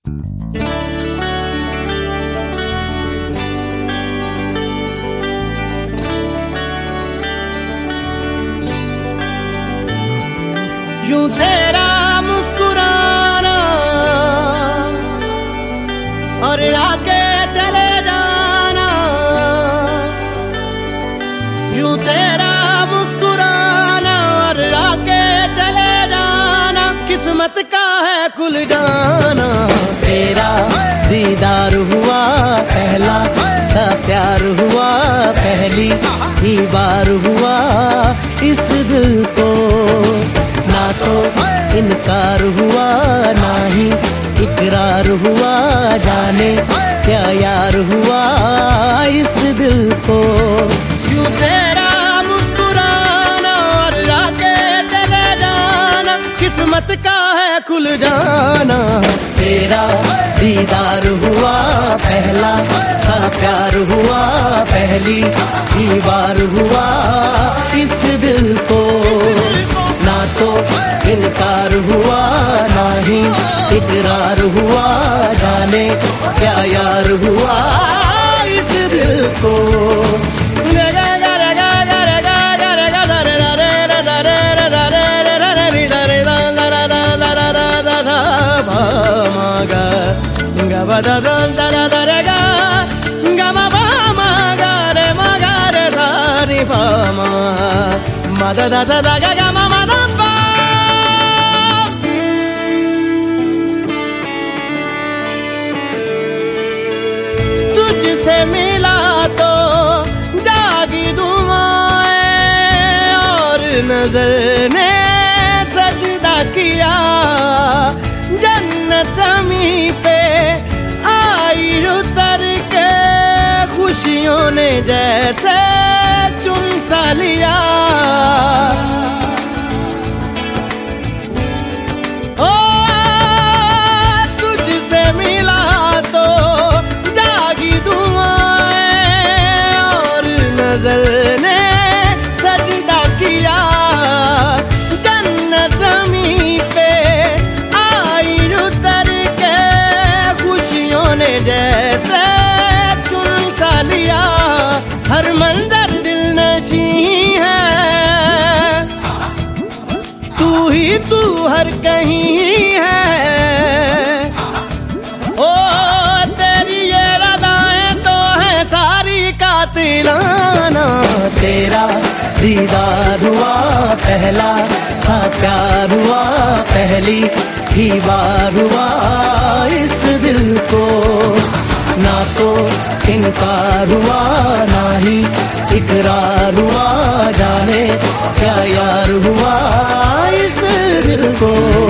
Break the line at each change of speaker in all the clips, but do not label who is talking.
यूं तेरा मुस्कुराना और आके चले जाना, यूं तेरा मुस्कुराना और आके चले जाना, किस्मत का है खुल जाना। तेरा दीदार हुआ पहला सा प्यार हुआ, पहली ही बार हुआ इस दिल को, ना तो इनकार हुआ ना ही इकरार हुआ, जाने क्या यार हुआ इस दिल को। यूं तेरा मुस्कुराना और आके चले जाना, किस्मत का है खुल जाना। तेरा दीदार हुआ पहला सा प्यार हुआ, पहली ही बार हुआ इस दिल को, ना तो इनकार हुआ ना ही इकरार हुआ, जाने क्या यार हुआ इस दिल को। तुझसे मिला तो जागी दुआएं और नजर ने सजदा किया, जन्नत ज़मीं पे आई उतर के खुशियों ने जैसे चुन सा लिया। ओ तुझसे मिला तो जागी दुआएं और नजर ने सजदा किया, जन्नत ज़मीं पे आई उतर के खुशियों ने जैसे चुन सा लिया। हर मंजर दिल नशीं है, तू हर कहीं है। ओ तेरी ये रदाएं तो है सारी कातिलाना। तेरा दीदार हुआ पहला सा प्यार हुआ, पहली ही बार हुआ इस दिल को, ना तो इनकार हुआ ना ही इकरार हुआ, जाने क्या यार हुआ इस दिल को।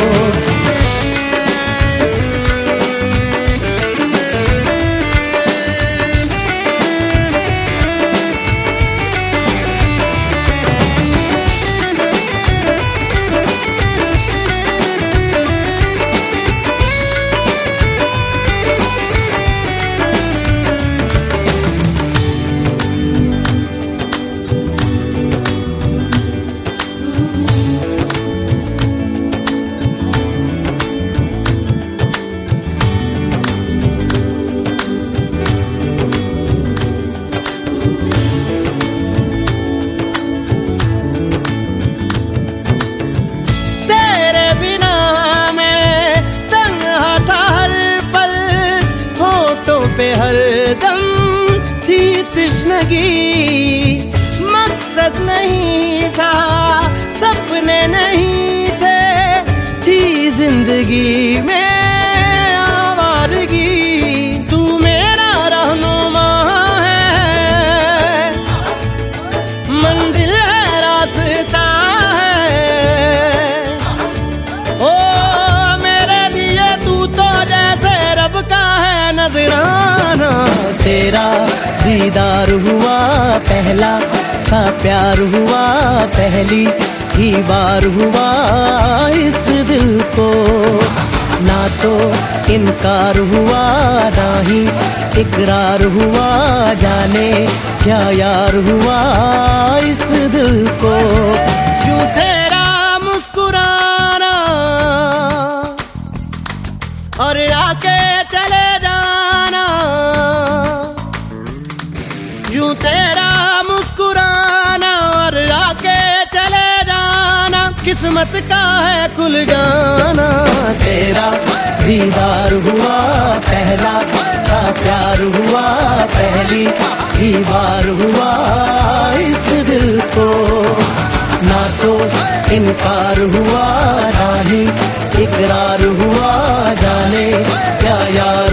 पे हर दम थी तृष्णगी, मकसद नहीं था सपने नहीं थे, थी जिंदगी में आवारगी। तू मेरा रहनुमा है, मंजिल है रास्ता है। ओ मेरे लिए तू तो जैसे रब का है नजराना। तेरा दीदार हुआ पहला सा प्यार हुआ, पहली ही बार हुआ इस दिल को, ना तो इनकार हुआ ना ही इकरार हुआ, जाने क्या यार हुआ इस दिल को। यूं तेरा मुस्कुराना और आके मुस्कुराना और आके चले जाना, किस्मत का है खुल जाना। तेरा दीदार हुआ पहला सा प्यार हुआ, पहली ही बार हुआ इस दिल को। ना तो इनकार हुआ ना ही इकरार हुआ, जाने क्या यार